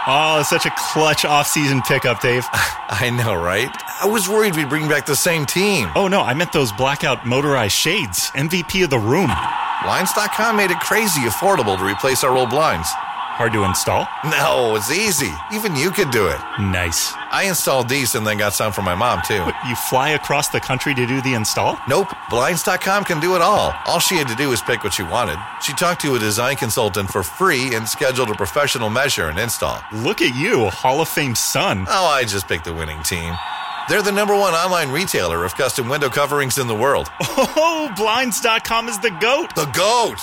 Oh, such a clutch off-season pickup, Dave. I know, right? I was worried we'd bring back the same team. Oh, no, I meant those blackout motorized shades. MVP of the room. Blinds.com made it crazy affordable to replace our old blinds. Hard to install? No, it's easy. Even you could do it. Nice. I installed these and then got some for my mom, too. What, you fly across the country to do the install? Nope. Blinds.com can do it all. All she had to do was pick what she wanted. She talked to a design consultant for free and scheduled a professional measure and install. Look at you, Hall of Fame son. Oh, I just picked the winning team. They're the #1 online retailer of custom window coverings in the world. Oh, Blinds.com is the GOAT. The GOAT!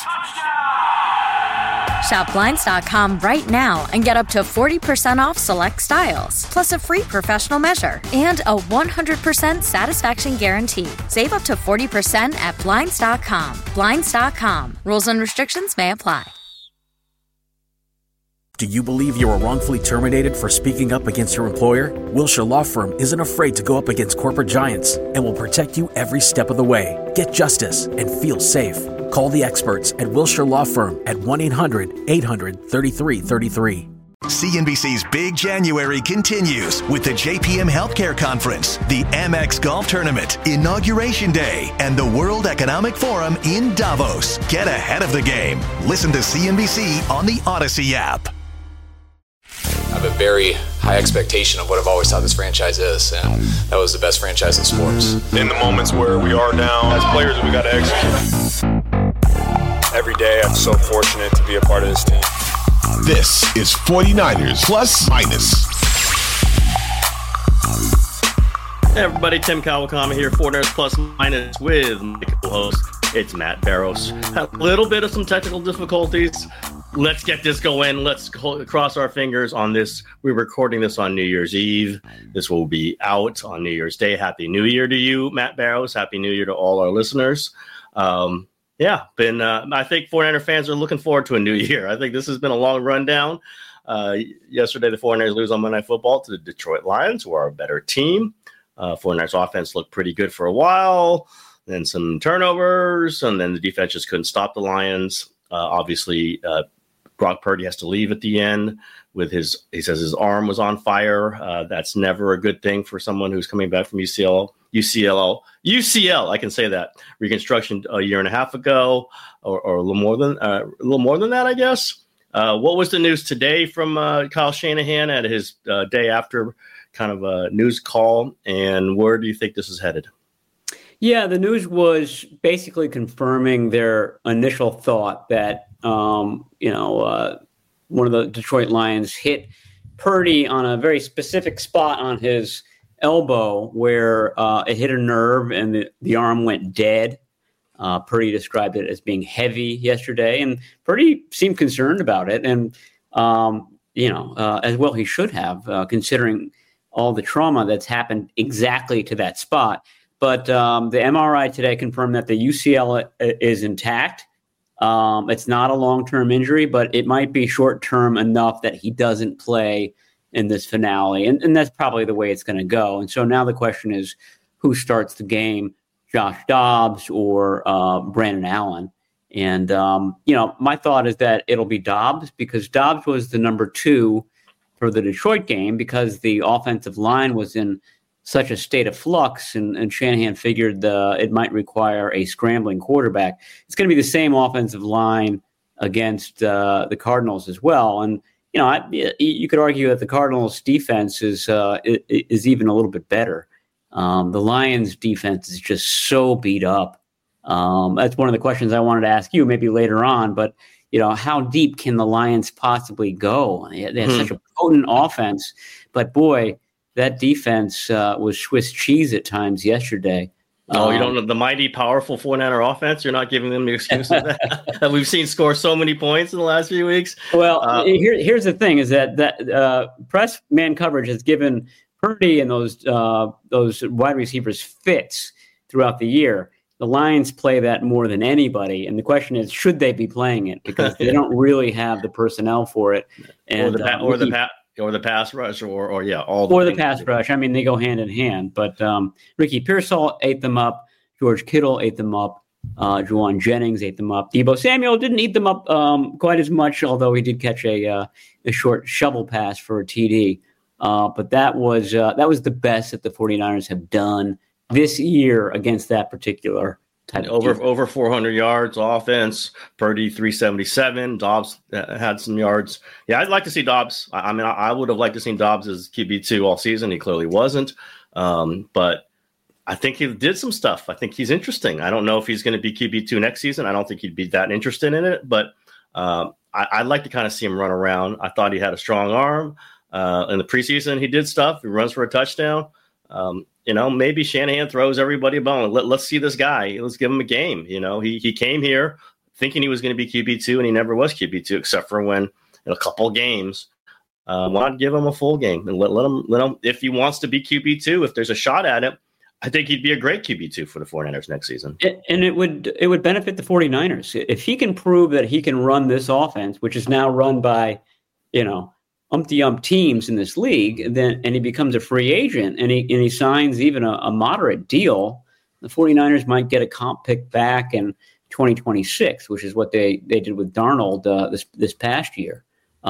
Shop Blinds.com right now and get up to 40% off select styles, plus a free professional measure and a 100% satisfaction guarantee. Save up to 40% at Blinds.com. Blinds.com. Rules and restrictions may apply. Do you believe you were wrongfully terminated for speaking up against your employer? Wilshire Law Firm isn't afraid to go up against corporate giants and will protect you every step of the way. Get justice and feel safe. Call the experts at Wilshire Law Firm at 1-800-800-3333. CNBC's Big January continues with the JPM Healthcare Conference, the Amex Golf Tournament, Inauguration Day, and the World Economic Forum in Davos. Get ahead of the game. Listen to CNBC on the Odyssey app. I have a very high expectation of what I've always thought this franchise is, and that was the best franchise in sports. In the moments where we are down, as players, we got to execute. Every day, I'm so fortunate to be a part of this team. This is 49ers Plus Minus. Hey everybody, Tim Kawakami here, 49ers Plus Minus with my co-host. It's Matt Barrows. A little bit of some technical difficulties. Let's get this going. Let's cross our fingers on this. We're recording this on New Year's Eve. This will be out on New Year's Day. Happy New Year to you, Matt Barrows. Happy New Year to all our listeners. I think 49er fans are looking forward to a new year. I think this has been a long rundown. Yesterday, the 49ers lose on Monday Night Football to the Detroit Lions, who are a better team. 49ers offense looked pretty good for a while. Then some turnovers, and then the defense just couldn't stop the Lions. Obviously, Brock Purdy has to leave at the end with he says his arm was on fire. That's never a good thing for someone who's coming back from UCL. I can say that reconstruction a year and a half ago, or a little more than that, I guess. What was the news today from Kyle Shanahan at his day after kind of a news call, and where do you think this is headed? Yeah, the news was basically confirming their initial thought that one of the Detroit Lions hit Purdy on a very specific spot on his elbow where it hit a nerve and the arm went dead. Purdy described it as being heavy yesterday, and Purdy seemed concerned about it. And, as well he should have, considering all the trauma that's happened exactly to that spot. But the MRI today confirmed that the UCL is intact. It's not a long-term injury, but it might be short-term enough that he doesn't play in this finale. And that's probably the way it's going to go. And so now the question is, who starts the game, Josh Dobbs or Brandon Allen? And, my thought is that it'll be Dobbs, because Dobbs was the number 2 for the Detroit game because the offensive line was in such a state of flux, and Shanahan figured it might require a scrambling quarterback. It's going to be the same offensive line against the Cardinals as well. And, you could argue that the Cardinals' defense is even a little bit better. The Lions' defense is just so beat up. That's one of the questions I wanted to ask you maybe later on. But, how deep can the Lions possibly go? They have such a potent offense. But, boy, that defense was Swiss cheese at times yesterday. You don't know the mighty, powerful 49er offense? You're not giving them the excuse of that we've seen score so many points in the last few weeks? Well, here's the thing, is that press man coverage has given Purdy and those wide receivers fits throughout the year. The Lions play that more than anybody, and the question is, should they be playing it? Because they don't really have the personnel for it. And, or the pass rush, or the pass rush. I mean, they go hand in hand. But Ricky Pearsall ate them up. George Kittle ate them up. Juwan Jennings ate them up. Deebo Samuel didn't eat them up quite as much, although he did catch a short shovel pass for a TD. But that was the best that the 49ers have done this year against that particular type of team. Over 400 yards offense. Purdy 377. Dobbs had some yards. Yeah, I'd like to see Dobbs. I mean, I would have liked to see Dobbs as QB2 all season. He clearly wasn't. But I think he did some stuff. I think he's interesting. I don't know if he's going to be QB2 next season. I don't think he'd be that interested in it, but I'd like to kind of see him run around. I thought he had a strong arm. In the preseason, he did stuff. He runs for a touchdown. Maybe Shanahan throws everybody a bone. Let's see this guy. Let's give him a game. He came here thinking he was going to be QB2, and he never was QB2, except for when in a couple games. Why not give him a full game and let him if he wants to be QB2, if there's a shot at it. I think he'd be a great QB2 for the 49ers next season. And it would benefit the 49ers. If he can prove that he can run this offense, which is now run by, umpty-ump teams in this league, and he becomes a free agent and he signs even a moderate deal, the 49ers might get a comp pick back in 2026, which is what they did with Darnold this past year.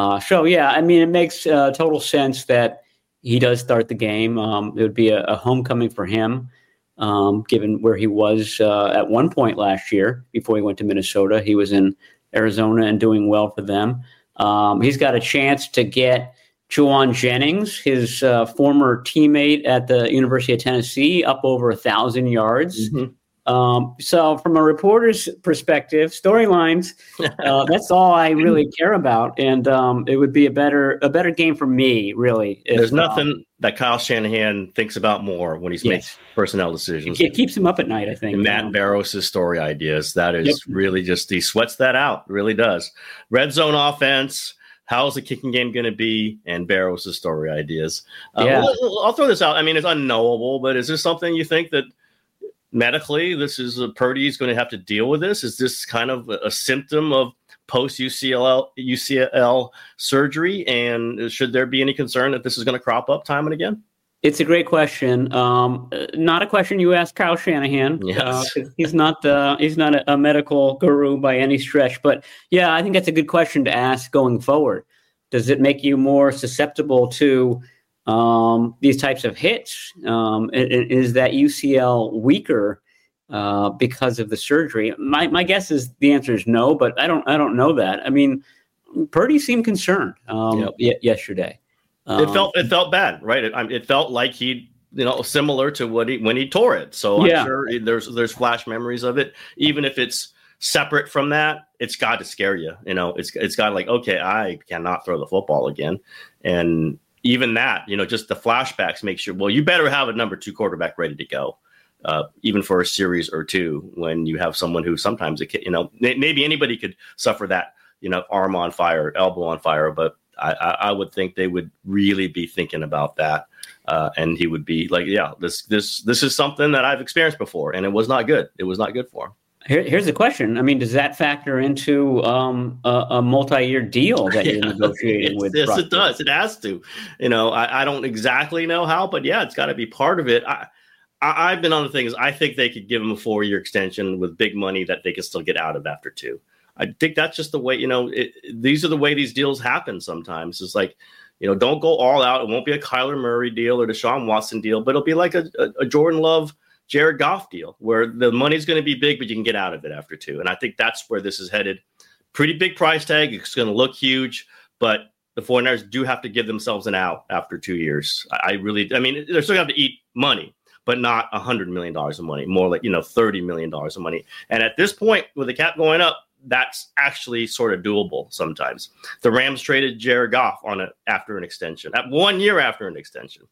It makes total sense that he does start the game. It would be a homecoming for him, given where he was at one point last year before he went to Minnesota. He was in Arizona and doing well for them. He's got a chance to get Juwan Jennings, his former teammate at the University of Tennessee, up over 1,000 yards. Mm-hmm. So from a reporter's perspective, storylines, that's all I really care about. And it would be a better game for me, really. There's nothing that Kyle Shanahan thinks about more when he's making personnel decisions. It keeps him up at night, I think. And Matt Barrows' story ideas, that is really just, he sweats that out, really does. Red zone offense, how's the kicking game going to be, and Barrows' story ideas. I'll throw this out. I mean, it's unknowable, but is this something you think that medically, this is Purdy's going to have to deal with this? Is this kind of a symptom of post-UCL surgery? And should there be any concern that this is going to crop up time and again? It's a great question. Not a question you ask Kyle Shanahan. Yes. He's not a medical guru by any stretch. But yeah, I think that's a good question to ask going forward. Does it make you more susceptible to these types of hits? Is that UCL weaker because of the surgery? My guess is the answer is no, but I don't know that. I mean, Purdy seemed concerned yesterday. It felt bad, right? It felt like he, similar to when he tore it. So I'm sure there's flash memories of it. Even if it's separate from that, it's got to scare you. It's got like, okay, I cannot throw the football again, and even that, just the flashbacks make sure, well, you better have a number 2 quarterback ready to go, even for a series or two, when you have someone who sometimes, maybe anybody could suffer that, arm on fire, elbow on fire. But I would think they would really be thinking about that. And he would be like, this is something that I've experienced before, and it was not good. It was not good for him. Here's the question. I mean, does that factor into a multi-year deal that you're negotiating with? Yes, it does. It has to. I don't exactly know how, but it's got to be part of it. I've been on the things. I think they could give him a 4-year extension with big money that they can still get out of after 2. I think that's just the way, these are the way these deals happen sometimes. It's like, don't go all out. It won't be a Kyler Murray deal or Deshaun Watson deal, but it'll be like a Jordan Love, Jared Goff deal, where the money's going to be big, but you can get out of it after 2. And I think that's where this is headed. Pretty big price tag. It's going to look huge, but the 49ers do have to give themselves an out after 2 years. I mean, they're still going to have to eat money, but not $100 million of money, more like, $30 million of money. And at this point, with the cap going up, that's actually sort of doable sometimes. The Rams traded Jared Goff after an extension, at 1 year after an extension.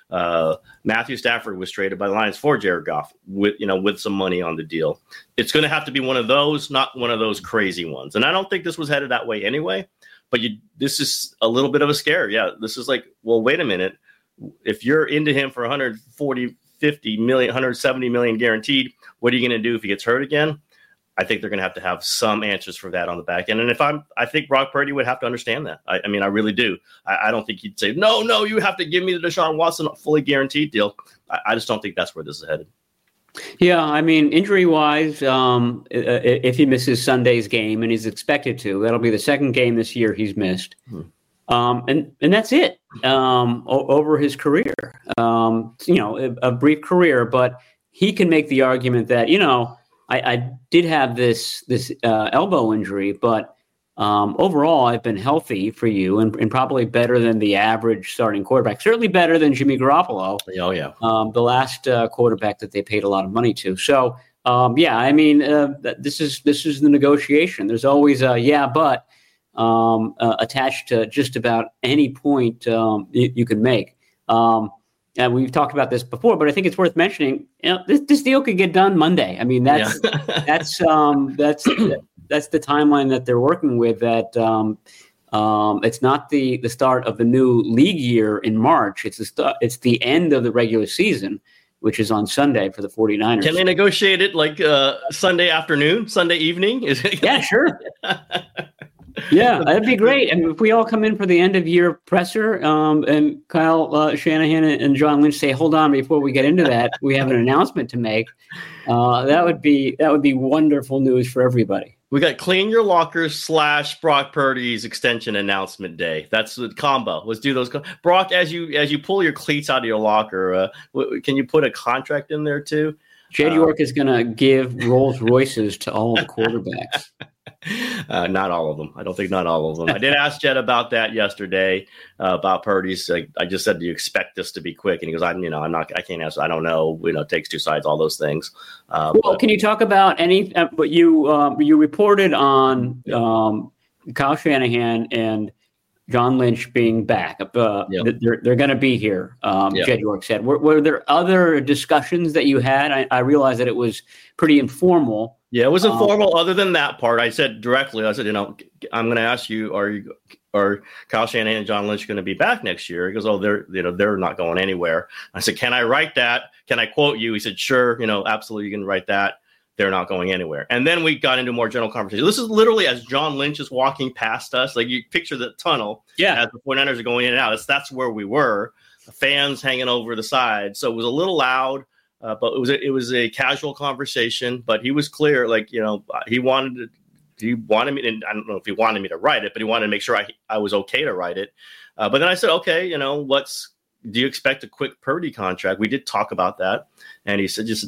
Matthew Stafford was traded by the Lions for Jared Goff with some money on the deal. It's going to have to be one of those, not one of those crazy ones. And I don't think this was headed that way anyway, but this is a little bit of a scare. Yeah. This is like, well, wait a minute. If you're into him for 140, 50 million, 170 million guaranteed, what are you going to do if he gets hurt again? I think they're going to have some answers for that on the back end. And I think Brock Purdy would have to understand that. I mean, I really do. I don't think he'd say, no, you have to give me the Deshaun Watson fully guaranteed deal. I just don't think that's where this is headed. Yeah, I mean, injury-wise, if he misses Sunday's game, and he's expected to, that'll be the second game this year he's missed. And that's it over his career. A brief career, but he can make the argument that, I did have this elbow injury, but overall, I've been healthy for you and probably better than the average starting quarterback. Certainly better than Jimmy Garoppolo. Oh, yeah. The last quarterback that they paid a lot of money to. So, this is the negotiation. There's always a but attached to just about any point you can make. And we've talked about this before, but I think it's worth mentioning. This deal could get done Monday. I mean, that's that's the timeline that they're working with. That it's not the start of the new league year in March. It's the end of the regular season, which is on Sunday for the 49ers. Can they negotiate it like Sunday afternoon, Sunday evening? Yeah, sure. Yeah, that'd be great. I mean, if we all come in for the end of year presser, and Kyle Shanahan and John Lynch say, "Hold on, before we get into that, we have an announcement to make." That would be wonderful news for everybody. We got clean your lockers / Brock Purdy's extension announcement day. That's the combo. Let's do those. Brock, as you pull your cleats out of your locker, can you put a contract in there too? Jed York is going to give Rolls Royces to all the quarterbacks. Not all of them. I don't think not all of them. I did ask Jed about that yesterday, about Purdy's. I just said, do you expect this to be quick? And he goes, I can't answer. I don't know. It takes two sides, all those things. Can you talk about what you reported on Kyle Shanahan and John Lynch being back? They're going to be here. Jed York said. Were there other discussions that you had? I realized that it was pretty informal. Yeah, it was informal. Other than that part, I said directly. I said, I'm going to ask you, are Kyle Shanahan and John Lynch going to be back next year? He goes, oh, they're not going anywhere. I said, can I write that? Can I quote you? He said, sure. Absolutely, you can write that. They're not going anywhere. And then we got into more general conversation. This is literally as John Lynch is walking past us. Like, you picture the tunnel as the 49ers are going in and out. That's where we were. The fans hanging over the side. So it was a little loud. But it was a casual conversation, but he was clear, he wanted me, and I don't know if he wanted me to write it, but he wanted to make sure I was okay to write it. But then I said, okay, do you expect a quick Purdy contract? We did talk about that. And he said,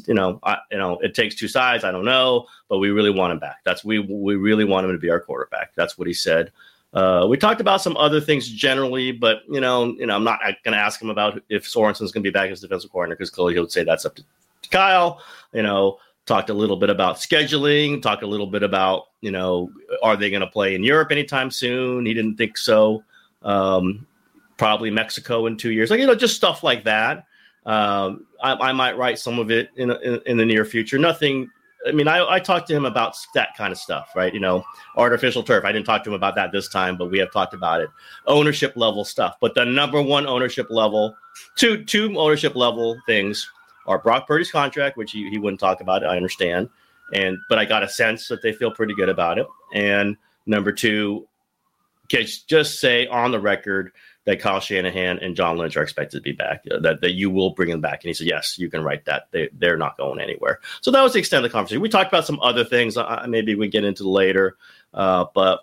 it takes two sides. I don't know, but we really want him back. We really want him to be our quarterback. That's what he said. We talked about some other things generally, but I'm not going to ask him about if Sorensen's going to be back as defensive coordinator, because clearly he would say that's up to Kyle. Talked a little bit about scheduling, talked a little bit about, are they going to play in Europe anytime soon? He didn't think so. Probably Mexico in 2 years, just stuff like that. I might write some of it in the near future. Nothing. I mean, I talked to him about that kind of stuff, right? Artificial turf. I didn't talk to him about that this time, but we have talked about it. Ownership level stuff. But the number one ownership level, two ownership level things are Brock Purdy's contract, which he wouldn't talk about it, I understand. But I got a sense that they feel pretty good about it. And number two, just say on the record that Kyle Shanahan and John Lynch are expected to be back, that you will bring them back. And he said, yes, you can write that. They're not going anywhere. So that was the extent of the conversation. We talked about some other things. Maybe we get into later. But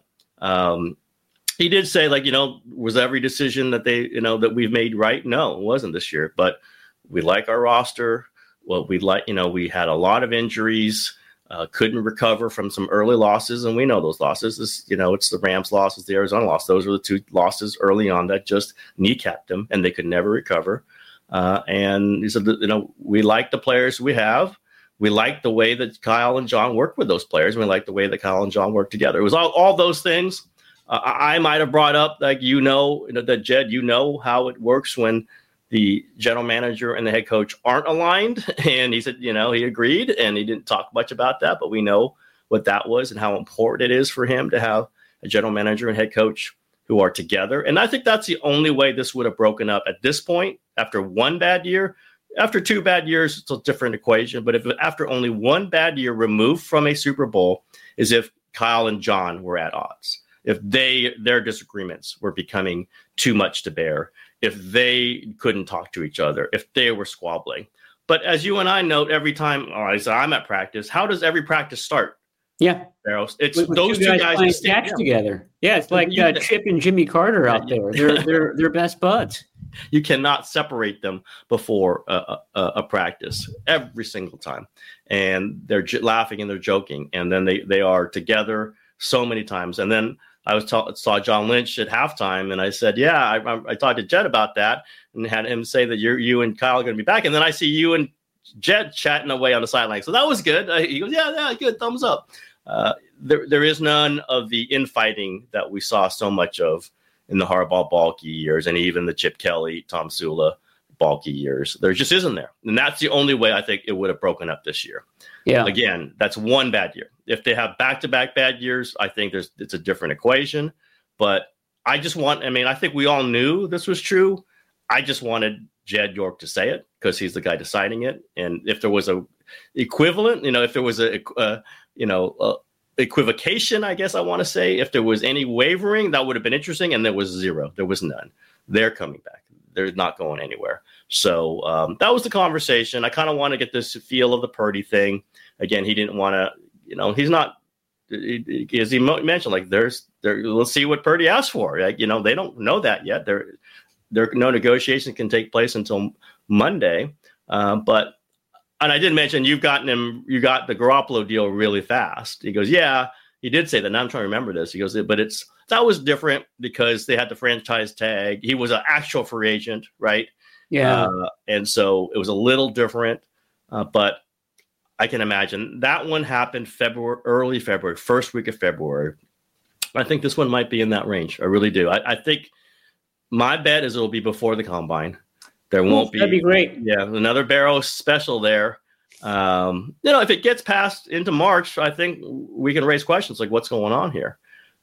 he did say, was every decision that that we've made right? No, it wasn't this year. But we like our roster. Well, we had a lot of injuries. Couldn't recover from some early losses, and we know those losses. It's the Rams loss, it's the Arizona loss. Those were the two losses early on that just kneecapped them, and they could never recover. And he said, we like the players we have. We like the way that Kyle and John work with those players, and we like the way that Kyle and John work together. It was all those things. I might have brought up, that Jed, how it works when the general manager and the head coach aren't aligned. And he said, he agreed, and he didn't talk much about that, but we know what that was and how important it is for him to have a general manager and head coach who are together. And I think that's the only way this would have broken up at this point. After one bad year, after 2 bad years, it's a different equation. But if after only 1 bad year removed from a Super Bowl, is if Kyle and John were at odds, if their disagreements were becoming too much to bear, if they couldn't talk to each other, if they were squabbling. But as you and I note every time, I'm at practice, how does every practice start? Yeah. Barrows. It's with those two guys playing catch together. Yeah, it's like Chip and Jimmy Carter out there. They're best buds. You cannot separate them before a practice every single time, and they're laughing and they're joking, and then they are together so many times. And then I saw John Lynch at halftime, and I said, "Yeah, I talked to Jed about that, and had him say that you and Kyle are going to be back." And then I see you and Jed chatting away on the sideline, so that was good. He goes, "Yeah, good, thumbs up." There is none of the infighting that we saw so much of in the Harbaugh Balky years, and even the Chip Kelly, Tom Sula Balky years. There just isn't there. And that's the only way I think it would have broken up this year. Yeah. Again, that's one bad year. If they have back-to-back bad years, I think it's a different equation. But I think we all knew this was true. I just wanted Jed York to say it because he's the guy deciding it. And if there was a equivalent, if there was equivocation, I guess I want to say, if there was any wavering, that would have been interesting. And there was zero. There was none. They're coming back. They're not going anywhere. So that was the conversation. I kind of want to get this feel of the Purdy thing. Again, he didn't want to, he's not, as he mentioned, like let's see what Purdy asked for. Like, they don't know that yet. There no negotiation can take place until Monday. And I did mention you got the Garoppolo deal really fast. He goes, yeah, he did say that. Now I'm trying to remember this. He goes, but that was different because they had the franchise tag. He was an actual free agent, right? Yeah. And so it was a little different, but I can imagine that one happened early February, first week of February. I think this one might be in that range. I really do. I think my bet is it'll be before the combine. There won't be. That'd be great. Yeah, another Barrows special there. If it gets past into March, I think we can raise questions like what's going on here.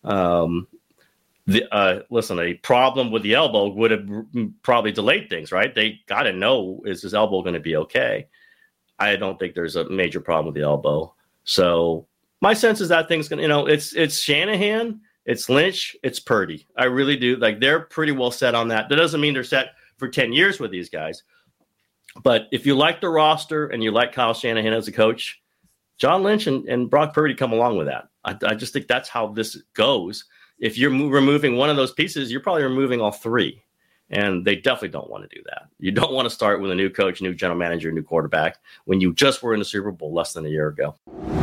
Listen, a problem with the elbow would have probably delayed things, right? They got to know, is his elbow going to be okay? I don't think there's a major problem with the elbow. So my sense is that thing's going to, it's Shanahan, it's Lynch, it's Purdy. I really do. Like, they're pretty well set on that. That doesn't mean they're set for 10 years with these guys. But if you like the roster and you like Kyle Shanahan as a coach, John Lynch and Brock Purdy come along with that. I just think that's how this goes. If you're removing one of those pieces, you're probably removing all three. And they definitely don't want to do that. You don't want to start with a new coach, new general manager, new quarterback when you just were in the Super Bowl less than a year ago.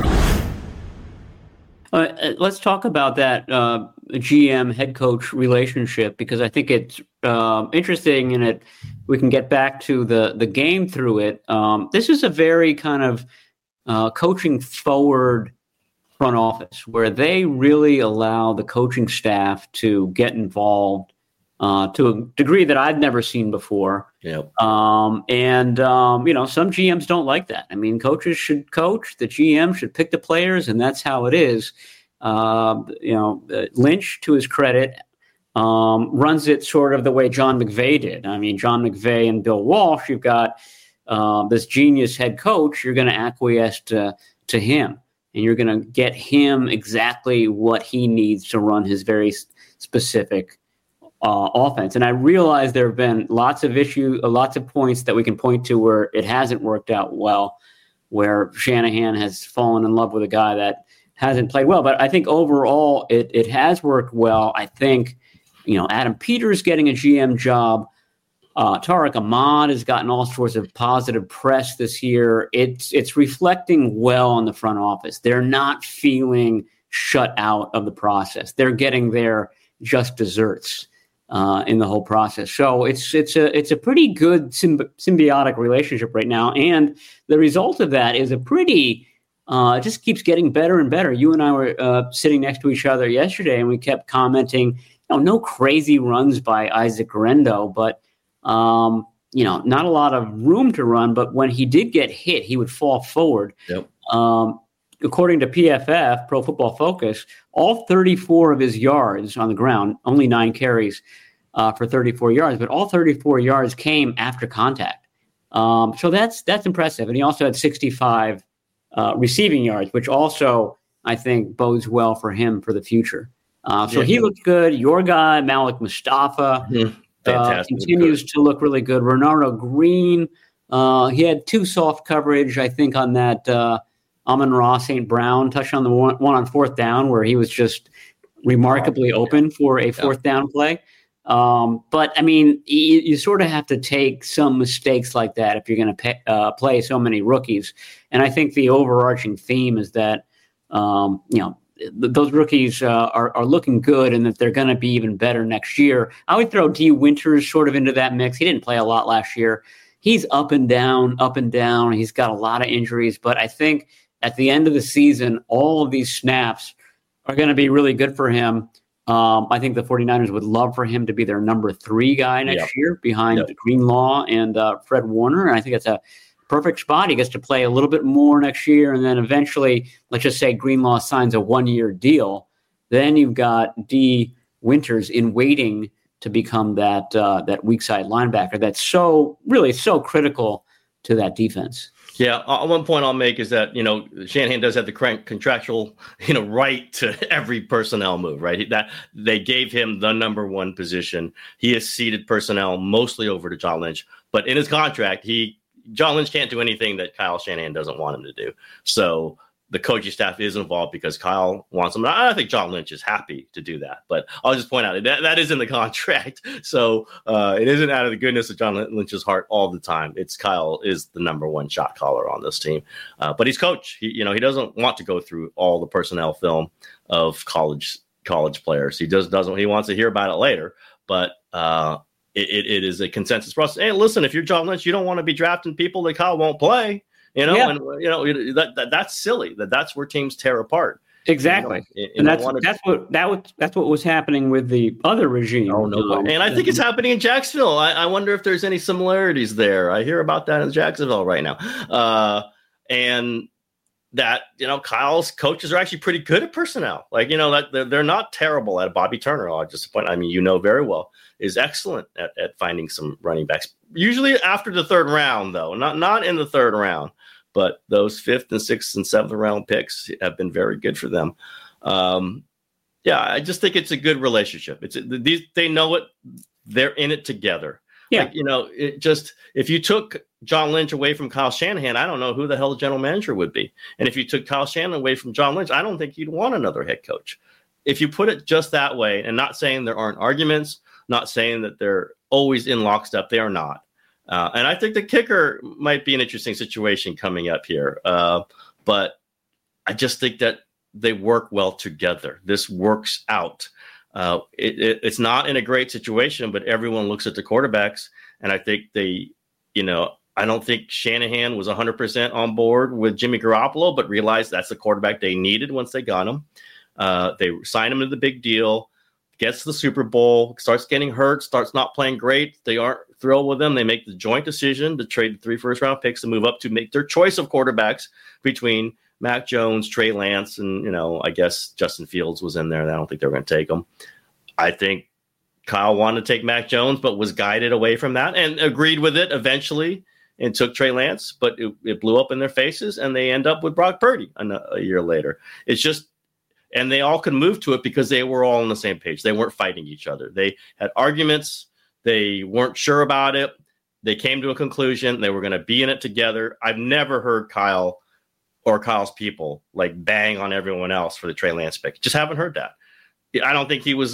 Let's talk about that GM head coach relationship, because I think it's interesting, and we can get back to the game through it. This is a very kind of coaching forward front office where they really allow the coaching staff to get involved to a degree that I've never seen before. Yep. Some GMs don't like that. I mean, coaches should coach, the GM should pick the players, and that's how it is. Lynch, to his credit, runs it sort of the way John McVay did. I mean, John McVay and Bill Walsh, you've got this genius head coach, you're going to acquiesce to him, and you're going to get him exactly what he needs to run his very specific offense. And I realize there have been lots of points that we can point to where it hasn't worked out well, where Shanahan has fallen in love with a guy that hasn't played well. But I think overall it has worked well. I think, Adam Peters getting a GM job, Tariq Ahmad has gotten all sorts of positive press this year. It's reflecting well on the front office. They're not feeling shut out of the process. They're getting their just desserts in the whole process. So it's a pretty good symbiotic relationship right now. And the result of that is a pretty, it just keeps getting better and better. You and I were sitting next to each other yesterday, and we kept commenting, no crazy runs by Isaac Guerendo, but, not a lot of room to run. But when he did get hit, he would fall forward. Yep. According to PFF, Pro Football Focus, all 34 of his yards on the ground, only 9 carries for 34 yards, but all 34 yards came after contact. So that's impressive. And he also had 65 receiving yards, which also, I think, bodes well for him for the future. He looked good. Your guy, Malik Mustafa, continues to look really good. Renardo Green He had 2 soft coverage, I think, on that Amon-Ra St. Brown touchdown, the one on 4th down, where he was just remarkably open for a 4th down play. But I mean, you sort of have to take some mistakes like that if you're going to play so many rookies. And I think the overarching theme is that, those rookies are looking good and that they're going to be even better next year. I would throw D. Winters sort of into that mix. He didn't play a lot last year. He's up and down. He's got a lot of injuries, but I think at the end of the season, all of these snaps are going to be really good for him. I think the 49ers would love for him to be their number 3 guy next year behind Greenlaw and Fred Warner. And I think that's a perfect spot. He gets to play a little bit more next year. And then eventually, let's just say Greenlaw signs a 1-year deal. Then you've got D. Winters in waiting to become that weak side linebacker that's so critical to that defense. Yeah, one point I'll make is that, Shanahan does have the contractual, right to every personnel move, right? That they gave him the number 1 position. He has ceded personnel mostly over to John Lynch, but in his contract, John Lynch can't do anything that Kyle Shanahan doesn't want him to do. So the coaching staff is involved because Kyle wants him. I think John Lynch is happy to do that, but I'll just point out that is in the contract. So it isn't out of the goodness of John Lynch's heart all the time. It's Kyle is the number 1 shot caller on this team, but he's coach. He doesn't want to go through all the personnel film of college players. He doesn't. He wants to hear about it later, but it is a consensus process. Hey, listen, if you're John Lynch, you don't want to be drafting people that Kyle won't play. That's silly. That's where teams tear apart. Exactly, and that's what was happening with the other regime. Oh no, and I think it's happening in Jacksonville. I wonder if there's any similarities there. I hear about that in Jacksonville right now, and that Kyle's coaches are actually pretty good at personnel. Like that they're not terrible at. Bobby Turner, I'll just point. I mean, very well, is excellent at finding some running backs. Usually after the 3rd round, though, not in the 3rd round. But those 5th and 6th and 7th round picks have been very good for them. I just think it's a good relationship. They know it. They're in it together. Yeah. If you took John Lynch away from Kyle Shanahan, I don't know who the hell the general manager would be. And if you took Kyle Shanahan away from John Lynch, I don't think you'd want another head coach. If you put it just that way, and not saying there aren't arguments, not saying that they're always in lockstep, they are not. And I think the kicker might be an interesting situation coming up here. But I just think that they work well together. This works out. It's not in a great situation, but everyone looks at the quarterbacks. And I think I don't think Shanahan was 100% on board with Jimmy Garoppolo, but realized that's the quarterback they needed once they got him. They signed him to the big deal. Gets to the Super Bowl, starts getting hurt, starts not playing great. They aren't thrilled with him. They make the joint decision to trade the 3 first-round picks to move up to make their choice of quarterbacks between Mac Jones, Trey Lance, and, I guess Justin Fields was in there. And I don't think they were going to take him. I think Kyle wanted to take Mac Jones, but was guided away from that and agreed with it eventually and took Trey Lance. But it blew up in their faces, and they end up with Brock Purdy a year later. It's just, and they all could move to it because they were all on the same page. They weren't fighting each other. They had arguments. They weren't sure about it. They came to a conclusion. They were going to be in it together. I've never heard Kyle or Kyle's people bang on everyone else for the Trey Lance pick. Just haven't heard that. I don't think he was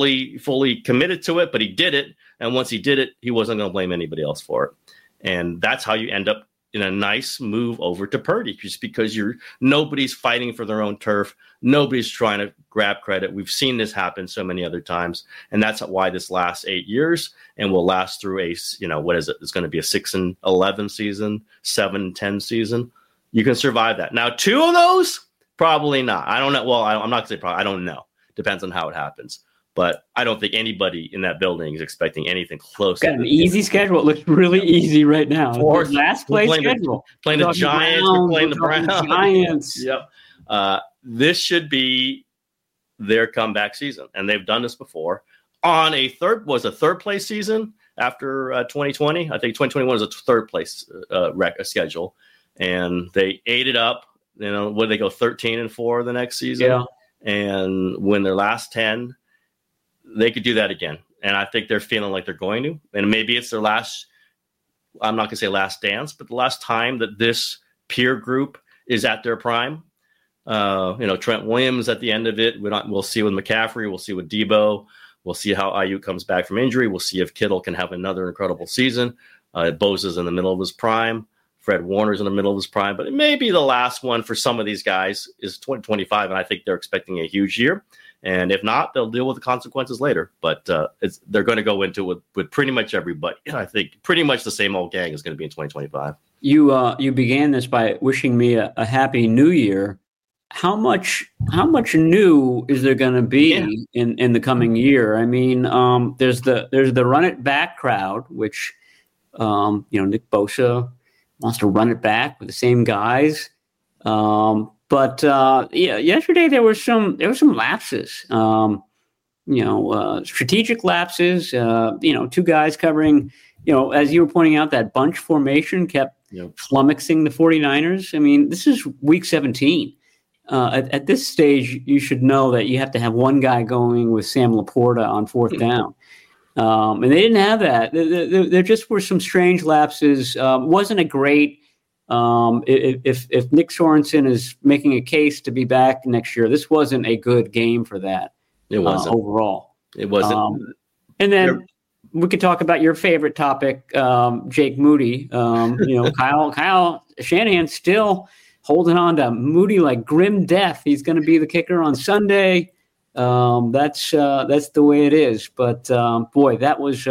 fully committed to it, but he did it. And once he did it, he wasn't going to blame anybody else for it. And that's how you end up in a nice move over to Purdy, just because nobody's fighting for their own turf. Nobody's trying to grab credit. We've seen this happen so many other times. And that's why this lasts 8 years and will last through what is it? It's going to be a 6-11 season, 7-10 season. You can survive that. Now, 2 of those, probably not. I don't know. Well, I'm not going to say probably. I don't know. Depends on how it happens. But I don't think anybody in that building is expecting anything close. Got an easy schedule. It looks really easy right now. Last place schedule. Playing the Giants. We're playing the Browns. Giants. Yep. This should be their comeback season, and they've done this before. On a third place season after 2020. I think 2021 was a third place schedule, and they ate it up. Would they go 13-4 the next season? Yeah. And win their last 10. They could do that again. And I think they're feeling like they're going to. And maybe it's their last I'm not going to say last dance, but the last time that this peer group is at their prime. Trent Williams at the end of it. We'll see with McCaffrey. We'll see with Debo. We'll see how Ayuk comes back from injury. We'll see if Kittle can have another incredible season. Bosa's in the middle of his prime. Fred Warner's in the middle of his prime. But it may be the last one for some of these guys is 2025, and I think they're expecting a huge year. And if not, they'll deal with the consequences later. But they're going to go into it with pretty much everybody. I think pretty much the same old gang is going to be in 2025. You began this by wishing me a happy new year. How much new is there going to be in the coming year? I mean, there's the run it back crowd, which Nick Bosa wants to run it back with the same guys. But yesterday there were some lapses. Strategic lapses. Two guys covering. As you were pointing out, that bunch formation kept flummoxing the 49ers. I mean, this is week 17. At this stage, you should know that you have to have one guy going with Sam Laporta on fourth down. And they didn't have that. There just were some strange lapses. Wasn't a great if Nick Sorensen is making a case to be back next year, this wasn't a good game for that. It wasn't. Overall. It wasn't. And then we could talk about your favorite topic, Jake Moody. Kyle Shanahan still holding on to Moody like grim death. He's going to be the kicker on Sunday. That's the way it is. But boy, that was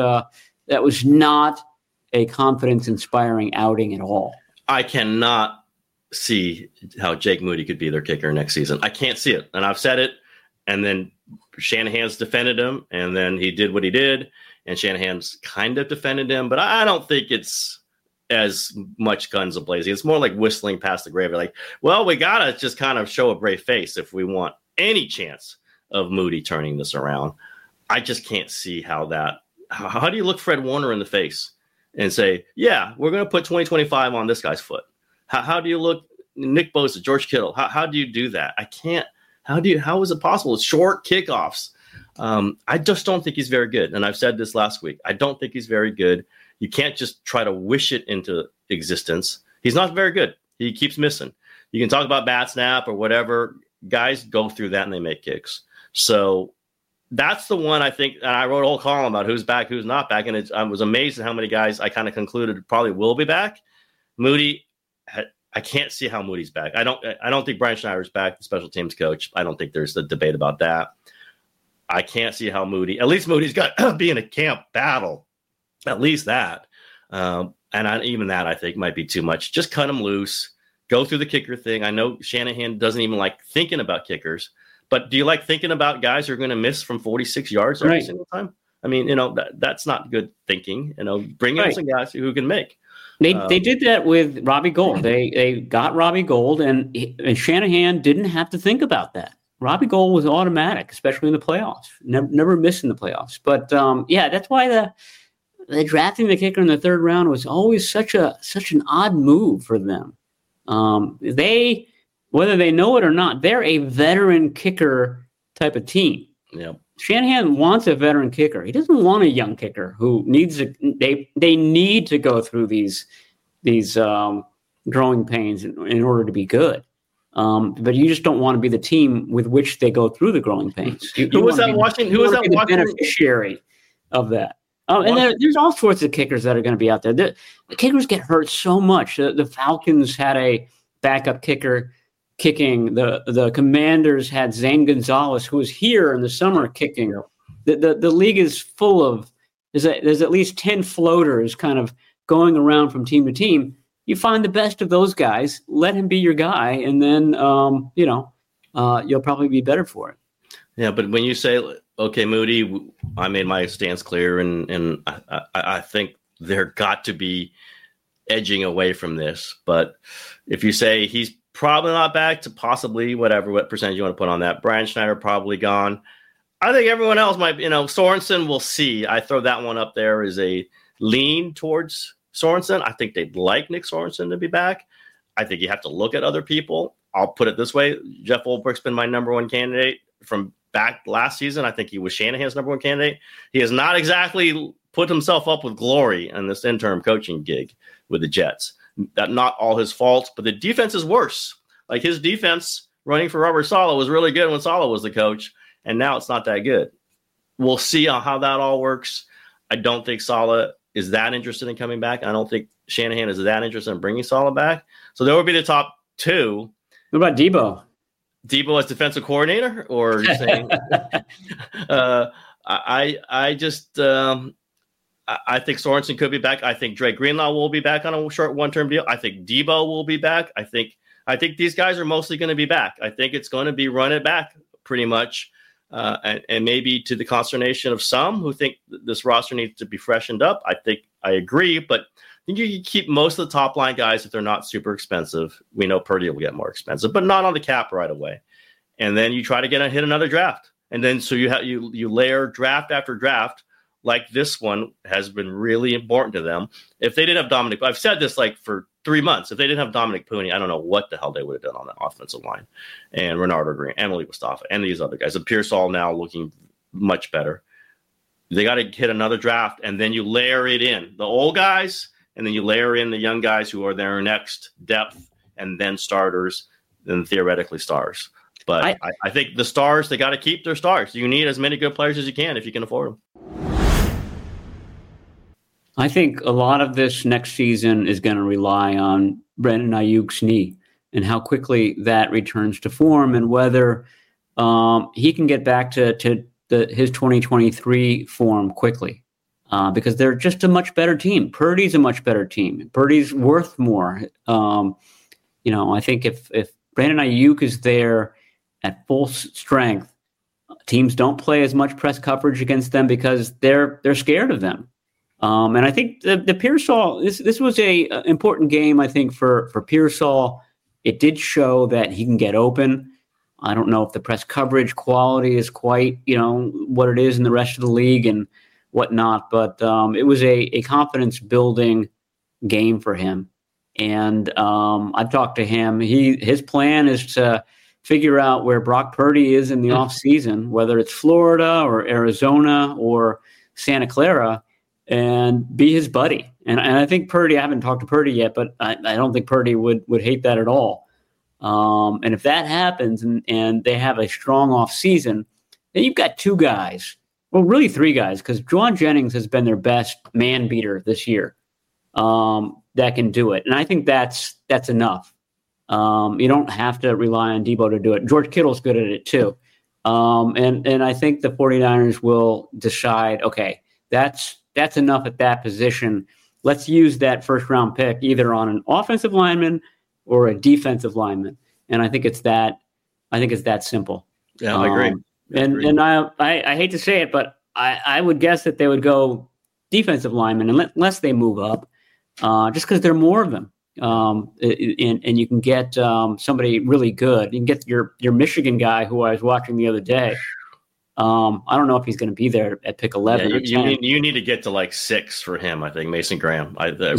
not a confidence-inspiring outing at all. I cannot see how Jake Moody could be their kicker next season. I can't see it, and I've said it. And then Shanahan's defended him, and then he did what he did, and Shanahan's kind of defended him. But I don't think it's as much guns a-blazing. It's more like whistling past the grave. Like, well, we got to just kind of show a brave face if we want any chance of Moody turning this around. I just can't see how that – how do you look Fred Warner in the face and say, yeah, we're going to put 2025 on this guy's foot? How do you look Nick Bosa, George Kittle? How do you do that? I can't – how is it possible? It's short kickoffs. I just don't think he's very good. And I've said this last week. I don't think he's very good. You can't just try to wish it into existence. He's not very good. He keeps missing. You can talk about bat snap or whatever. Guys go through that and they make kicks. So that's the one I think. And I wrote a whole column about who's back, who's not back. And I was amazed at how many guys I kind of concluded probably will be back. Moody, I can't see how Moody's back. I don't think Brian Schneider's back, the special teams coach. I don't think there's a debate about that. I can't see how Moody, at least Moody's got to be in a camp battle. At least that. Even that I think might be too much. Just cut him loose. Go through the kicker thing. I know Shanahan doesn't even like thinking about kickers, but do you like thinking about guys who are going to miss from 46 yards every single time? I mean, that's not good thinking. Bring in some guys who can make. They did that with Robbie Gould. They got Robbie Gould, and Shanahan didn't have to think about that. Robbie Gould was automatic, especially in the playoffs. Never missing the playoffs. But that's why the drafting the kicker in the third round was always such an odd move for them. They, whether they know it or not, they're a veteran kicker type of team. Yeah. Shanahan wants a veteran kicker. He doesn't want a young kicker who needs they need to go through these growing pains in order to be good. But you just don't want to be the team with which they go through the growing pains. Who was that watching? Who was that watching? Beneficiary of that. And there's all sorts of kickers that are going to be out there. The kickers get hurt so much. The Falcons had a backup kicker kicking. The Commanders had Zane Gonzalez, who was here in the summer kicking. The league is full of there's at least 10 floaters kind of going around from team to team. You find the best of those guys, let him be your guy, and then you'll probably be better for it. Yeah, but when you say, okay, Moody, I made my stance clear, and I think they're got to be edging away from this. But if you say he's probably not back to possibly what percentage you want to put on that, Brian Schneider probably gone. I think everyone else might, Sorensen, we'll see. I throw that one up there as a lean towards Sorensen. I think they'd like Nick Sorensen to be back. I think you have to look at other people. I'll put it this way. Jeff Ulbricht's been my number one candidate from back last season. I think he was Shanahan's number one candidate. He has not exactly put himself up with glory in this interim coaching gig with the Jets. That not all his fault, but the defense is worse. Like his defense running for Robert Saleh was really good when Saleh was the coach, and now it's not that good. We'll see how that all works. I don't think Saleh is that interested in coming back. I don't think Shanahan is that interested in bringing Saleh back. So there would be the top two. What about Debo? Debo as defensive coordinator, or you're saying? I think Sorensen could be back. I think Dre Greenlaw will be back on a short one-term deal. I think Debo will be back. I think these guys are mostly going to be back. I think it's going to be run it back pretty much, and maybe to the consternation of some who think this roster needs to be freshened up. I agree, but I think you keep most of the top line guys if they're not super expensive. We know Purdy will get more expensive, but not on the cap right away. And then you try to hit another draft, and then so you layer draft after draft. Like this one has been really important to them. If they didn't have Dominic, I've said this like for 3 months. If they didn't have Dominic Pooney, I don't know what the hell they would have done on the offensive line. And Renardo Green, Emily Mustafa, and these other guys. And Pearsall now looking much better. They got to hit another draft, and then you layer it in. The old guys, and then you layer in the young guys who are their next depth, and then starters, then theoretically stars. But I think the stars, they got to keep their stars. You need as many good players as you can if you can afford them. I think a lot of this next season is going to rely on Brandon Ayuk's knee and how quickly that returns to form, and whether he can get back to his 2023 form quickly, because they're just a much better team. Purdy's a much better team. Purdy's worth more. I think if Brandon Ayuk is there at full strength, teams don't play as much press coverage against them because they're scared of them. And I think the Pearsall, this was a important game, I think, for Pearsall. It did show that he can get open. I don't know if the press coverage quality is quite, what it is in the rest of the league and whatnot, but it was a confidence-building game for him. And I've talked to him. His plan is to figure out where Brock Purdy is in the offseason, whether it's Florida or Arizona or Santa Clara, and be his buddy. And I think Purdy, I haven't talked to Purdy yet, but I don't think Purdy would hate that at all. And if that happens and they have a strong off season, then you've got two guys, well, really three guys, because Juwan Jennings has been their best man beater this year, that can do it. And I think that's enough. You don't have to rely on Debo to do it. George Kittle's good at it too. And I think the 49ers will decide, okay, that's enough at that position. Let's use that first round pick either on an offensive lineman or a defensive lineman. And I think it's that simple. Yeah, I agree. And I hate to say it, but I would guess that they would go defensive lineman unless they move up, just because there are more of them. And you can get somebody really good. You can get your Michigan guy who I was watching the other day. I don't know if he's going to be there at pick 11. Yeah, you need to get to like 6 for him. I think Mason Graham.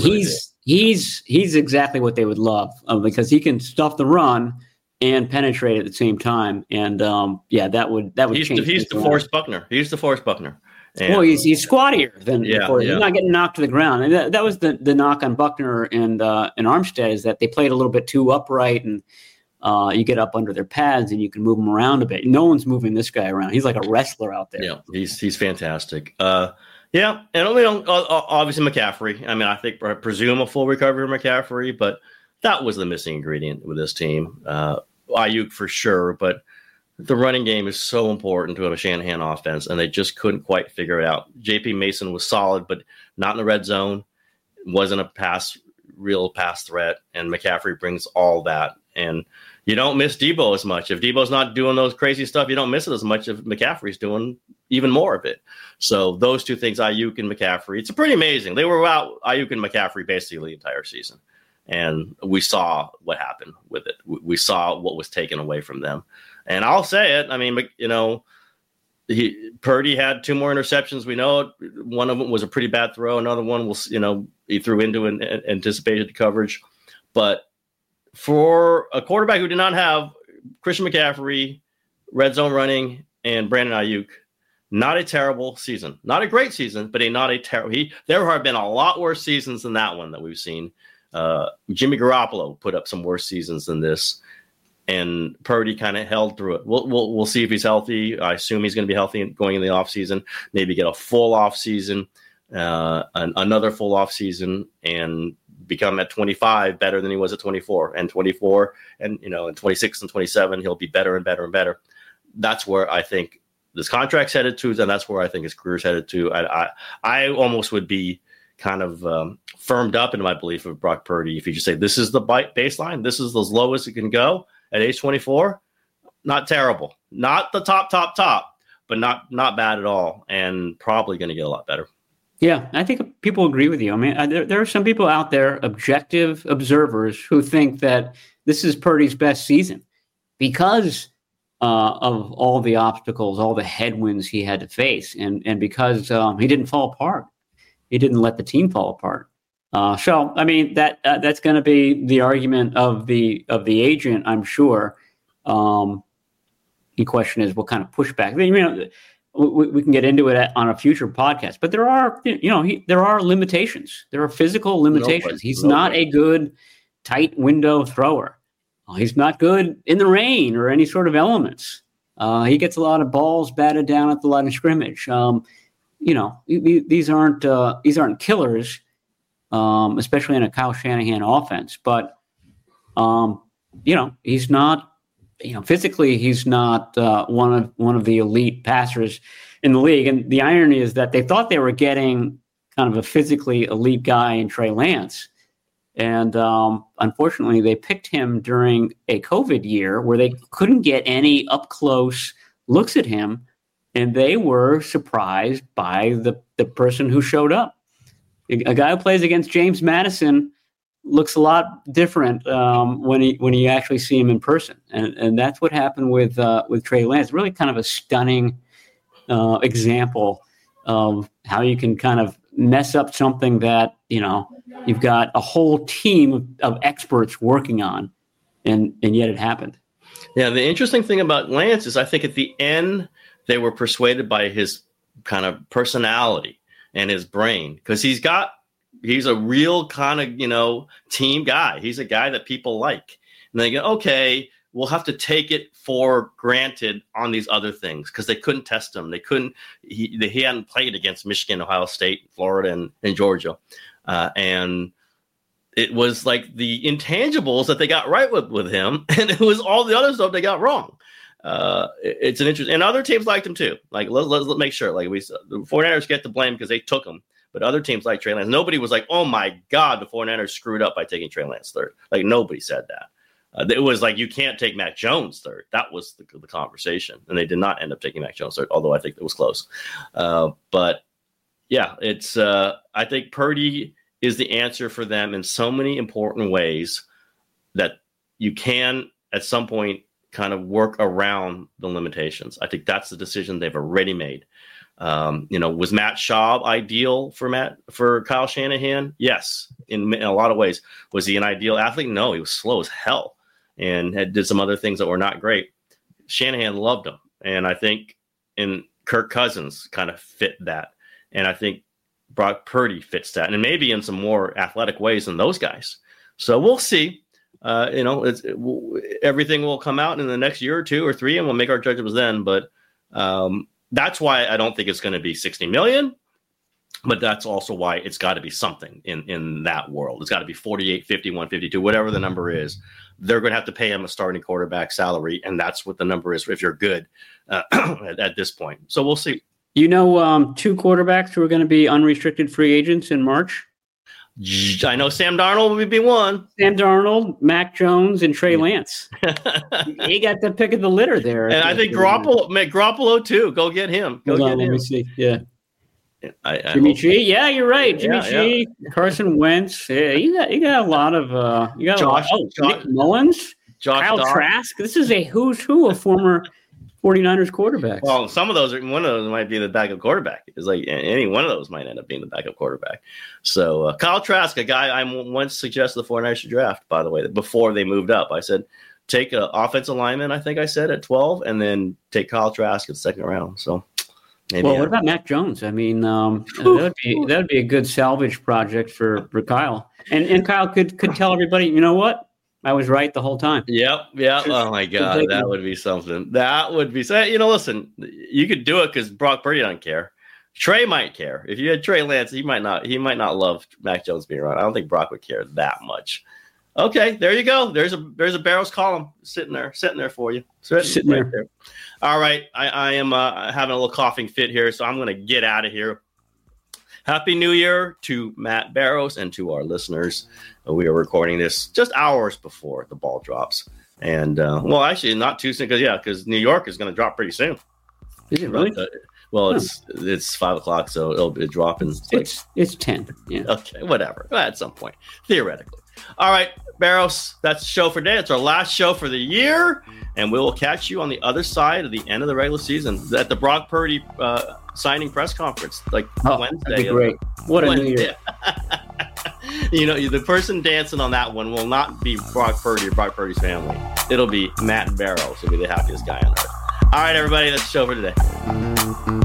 He's exactly what they would love, because he can stuff the run and penetrate at the same time. And that would change. He's the Forrest Buckner. He's the Forrest Buckner. And, well, he's squattier than before. Yeah. He's not getting knocked to the ground. And that was the knock on Buckner and Armstead, is that they played a little bit too upright, and you get up under their pads and you can move them around a bit. No one's moving this guy around. He's like a wrestler out there. Yeah, he's fantastic. And obviously McCaffrey. I mean, I presume a full recovery of McCaffrey, but that was the missing ingredient with this team. Ayuk for sure, but the running game is so important to a Shanahan offense, and they just couldn't quite figure it out. J.P. Mason was solid, but not in the red zone. Wasn't a real pass threat, and McCaffrey brings all that. And you don't miss Debo as much. If Debo's not doing those crazy stuff, you don't miss it as much if McCaffrey's doing even more of it. So those two things, Ayuk and McCaffrey, it's pretty amazing. They were out, Ayuk and McCaffrey, basically the entire season. And we saw what happened with it. We saw what was taken away from them. And I'll say it. I mean, Purdy had 2 more interceptions. We know it. One of them was a pretty bad throw. Another one was, he threw into an anticipated coverage. But for a quarterback who did not have Christian McCaffrey, red zone running, and Brandon Ayuk, Not a terrible season. Not a great season, but not a terrible. There have been a lot worse seasons than that one that we've seen. Jimmy Garoppolo put up some worse seasons than this, and Purdy kind of held through it. We'll see if he's healthy. I assume he's going to be healthy going in the offseason. Maybe get a full offseason, another full offseason, and become at 25 better than he was at 24. And 24, and in 26 and 27, he'll be better and better and better. That's where I think this contract's headed to, and that's where I think his career's headed to. I almost would be kind of firmed up in my belief of Brock Purdy if you just say this is the baseline, this is as low as it can go at age 24. Not terrible, not the top, but not bad at all, and probably going to get a lot better. Yeah, I think people agree with you. I mean, there are some people out there, objective observers, who think that this is Purdy's best season because of all the obstacles, all the headwinds he had to face, and because he didn't fall apart. He didn't let the team fall apart. So, I mean, that's going to be the argument of the agent, I'm sure. The question is, what kind of pushback? We can get into it on a future podcast, but there are limitations. There are physical limitations. He's not a good tight window thrower. He's not good in the rain or any sort of elements. He gets a lot of balls batted down at the line of scrimmage. These aren't killers, especially in a Kyle Shanahan offense. But he's not. Physically, he's not one of the elite passers in the league. And the irony is that they thought they were getting kind of a physically elite guy in Trey Lance. And unfortunately, they picked him during a COVID year where they couldn't get any up-close looks at him, and they were surprised by the person who showed up. A guy who plays against James Madison looks a lot different when you actually see him in person, and that's what happened with Trey Lance. Really, kind of a stunning example of how you can kind of mess up something that you've got a whole team of experts working on, and yet it happened. Yeah, the interesting thing about Lance is I think at the end they were persuaded by his kind of personality and his brain, because he's a real kind of team guy. He's a guy that people like, and they go, okay, we'll have to take it for granted on these other things because they couldn't test him. He hadn't played against Michigan, Ohio State, Florida, and Georgia. And it was like the intangibles that they got right with him, and it was all the other stuff they got wrong. It's an interesting, and other teams liked him too. Like let's make sure, like the 49ers get the blame because they took him, but other teams like Trey Lance. Nobody was like, oh my God, the 49ers screwed up by taking Trey Lance third. Like nobody said that. It was like, you can't take Mac Jones third. That was the conversation, and they did not end up taking Mac Jones third, although I think it was close. But yeah, it's I think Purdy is the answer for them in so many important ways that you can at some point kind of work around the limitations. I think that's the decision they've already made. Was Matt Schaub ideal for Kyle Shanahan? Yes, in a lot of ways. Was he an ideal athlete? No, he was slow as hell and did some other things that were not great. Shanahan loved him, and I think Kirk Cousins kind of fit that, and I think Brock Purdy fits that, and maybe in some more athletic ways than those guys. So we'll see. Everything will come out in the next year or two or three, and we'll make our judgments then. But that's why I don't think it's going to be $60 million. But that's also why it's got to be something in that world. It's got to be 48, 51, 52, whatever the number is. They're going to have to pay him a starting quarterback salary, and that's what the number is if you're good at this point. So we'll see. Two quarterbacks who are going to be unrestricted free agents in March. I know Sam Darnold will be one. Sam Darnold, Mac Jones, and Trey Lance. He got the pick of the litter there. And I think Garoppolo too. Go get him. Let me see. Yeah. Jimmy G. Yeah, you're right. Jimmy G. Yeah. Carson Wentz. Yeah, you got a lot of Nick Mullins, Kyle Trask. This is a who's who of former 49ers quarterbacks. Well, one of those might be the backup quarterback. It's like any one of those might end up being the backup quarterback. So Kyle Trask, a guy I once suggested the 49ers should draft, by the way, before they moved up. I said, take an offensive lineman, I think I said, at 12, and then take Kyle Trask in the second round. So Maybe, well, what about Mac Jones? I mean, that would be a good salvage project for Kyle, and Kyle could tell everybody, you know what, I was right the whole time. Yep. Oh my God, that would be something. That would be. Listen, you could do it because Brock Purdy doesn't care. Trey might care. If you had Trey Lance, he might not love Mac Jones being around. I don't think Brock would care that much. Okay, there you go. There's a Barrows column sitting there for you. Sitting right there. All right, I am having a little coughing fit here, so I'm going to get out of here. Happy New Year to Matt Barrows and to our listeners. We are recording this just hours before the ball drops. And, well, actually, not too soon because New York is going to drop pretty soon. Is it really? Well, it's 5 o'clock, so it'll be dropping. It's 10. Yeah. Okay, whatever. At some point, theoretically. All right, Barrows, that's the show for today. It's our last show for the year, and we will catch you on the other side of the end of the regular season at the Brock Purdy signing press conference, Wednesday. That'd be great. What a New Year. The person dancing on that one will not be Brock Purdy or Brock Purdy's family. It'll be Matt Barrows. He'll be the happiest guy on earth. All right, everybody, that's the show for today.